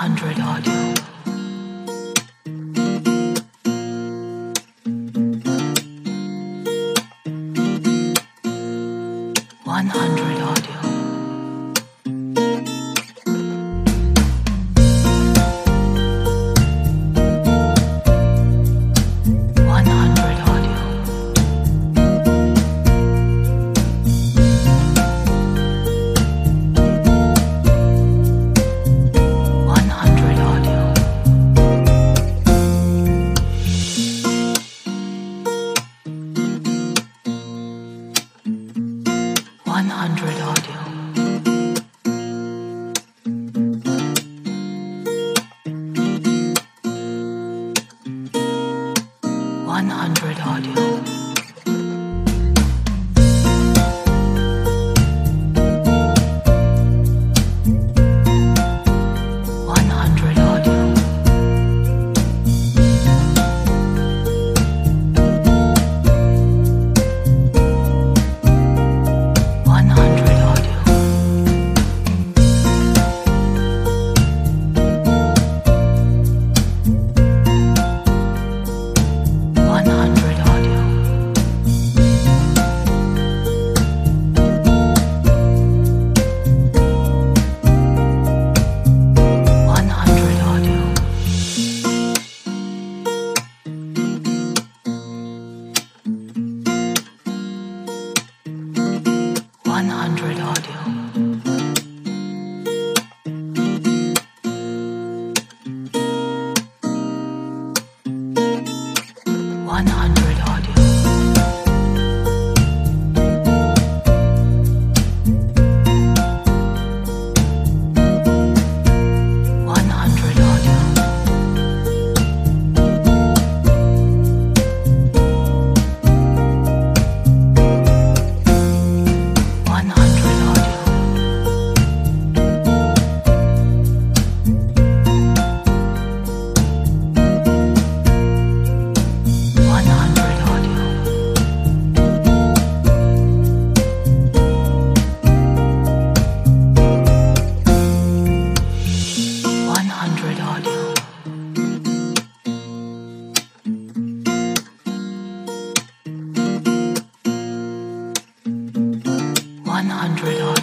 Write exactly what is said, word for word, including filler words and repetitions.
hundred audio. one hundred audio. one hundred audio. one hundred audio. one hundred audio. one hundred audio. one hundred audio. one hundred audio. one hundred audio. one hundred audio. one hundred audio. one hundred audio. one hundred audio. one hundred audio. one hundred audio. one hundred audio. one hundred audio.